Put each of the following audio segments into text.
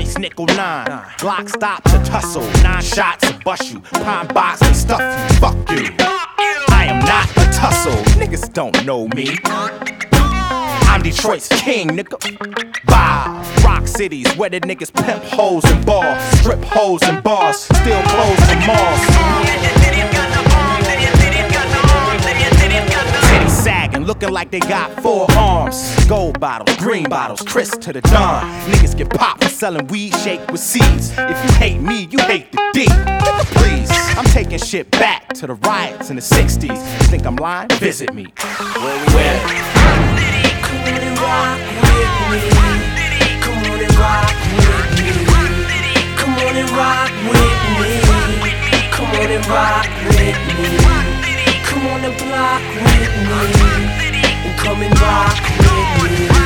Joints, nickel 9. Glock stop to tussle. 9 shots to bust you. Pine box and stuff you. Fuck you. I am not the tussle. Niggas don't know me. I'm Detroit's king, nigga. Bow. Rock cities where the niggas pimp hoes and bars. Strip hoes and bars. Still close to malls. Titty sagging, looking like they got 4 arms. Gold bottles, green bottles, Chris to the dawn. Niggas get popped for selling weed shake with seeds. If you hate me, you hate the D. Nigga, please. I'm taking shit back to the riots in the 60s. You think I'm lying? Visit me. Where we at? Come on and rock with me. Come on and rock with me. Come on and rock with me. Come on and rock with me. Come on and block with me. And come and rock with me.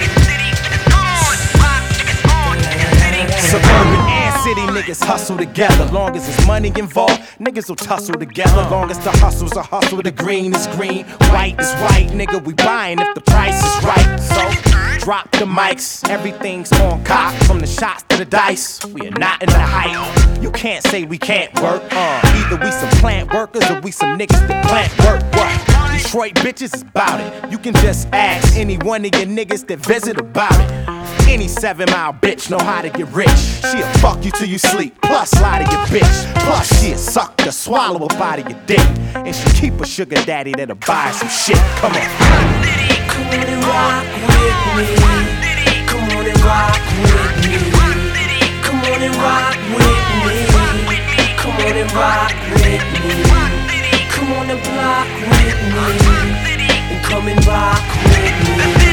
Suburban and city niggas hustle together. Long as there's money involved, niggas will tussle together. Long as the hustle's a hustle, the green is green, white is white. Nigga, we buying if the price is right. So drop the mics, everything's on cock. From the shots to the dice, we are not in the hype. You can't say we can't work. Either we some plant workers or we some niggas that plant work. What? Detroit bitches is bout it. You can just ask any one of your niggas that visit about it. Any 7 Mile bitch know how to get rich. She'll fuck you till you sleep, plus lie to your bitch. Plus she'll suck the swallow up out of your dick. And she keep a sugar daddy that'll buy some shit. Come on. Come on and rock with me. Come on and rock with me. Come on and rock with me. Come on and rock with me. Come on and block with me. And come and rock with me.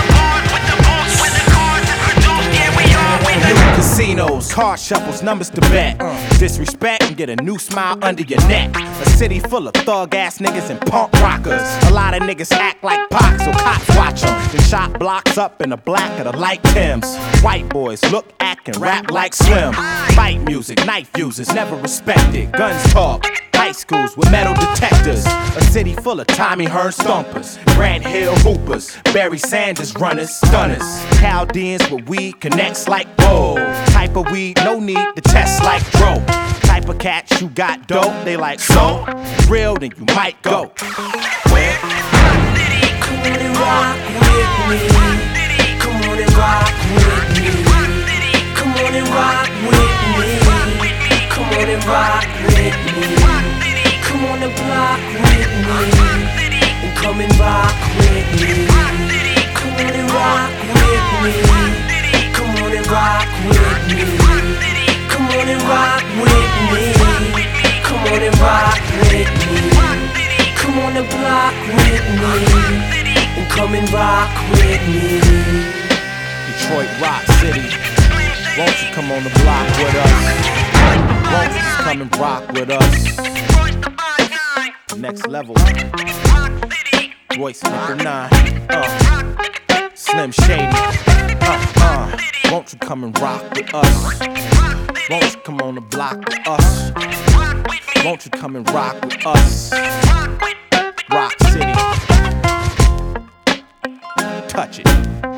New casinos, card shuffles, numbers to bet. Disrespect and get a new smile under your neck. A city full of thug ass niggas and punk rockers. A lot of niggas act like Pac, so cops watch them. Then shot blocks up in the black of the light Timbs. White boys look, act, and rap like Slim. Fight music, knife users, never respected. Guns talk. High schools with metal detectors. A city full of Tommy Hearn stompers. Grant Hill hoopers. Barry Sanders runners, stunners. Chaldeans with weed connects like whoa. Type of weed, no need to test like dro. Type of cats you got dope, they like so. Real, then you might go. Come on and rock with me. Come on and rock with me. Come on and rock with me. Come on and rock with me. Come on and block with me. And come and rock with me. Come on and rock with me. Come on and rock with me. Come on and rock with me. Come on and rock with me. Come on and block with me. And come and rock with me. Detroit Rock City. Won't you come on the block with us? Won't you just come and rock with us? Next level. Royce Nickel 9. Slim Shady. Won't you come and rock with us? Won't you come on the block with us? Won't you come and rock with us? Rock City. Touch it.